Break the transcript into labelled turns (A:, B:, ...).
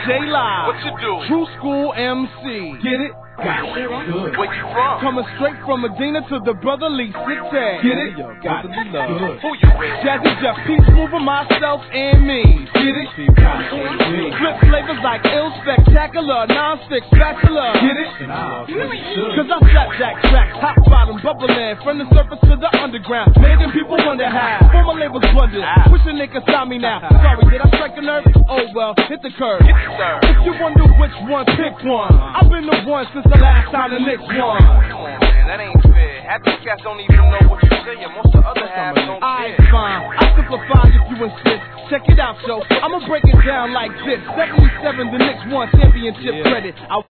A: J Live.
B: What you do?
A: True School MC. Get it? Got it. Good.
B: Where you from?
A: Coming straight from Medina to the brotherly city. Get it? Got it. Good.
B: Who you with?
A: Jazzy Jeff, Peace Mover, myself and me. Get it? Flip flavors like ill, spectacular, non-stick spatula. Get it? Cause I slap jack tracks, hot bottom, bubbling from the surface to the underground, making people wonder how. Former labels wonder, wishing they could stop me now. Sorry, did I strike a nerve? Oh well, hit the curve. If you wonder which one, pick one. I've been the one since the last time the next one.
B: Come on, man, that ain't fair. Half these cats don't even know what you're saying. Most of the other half don't care.
A: Fine, I simplify if you insist. Check it out, so I'ma break it down like this. 77, the Knicks won championship credit.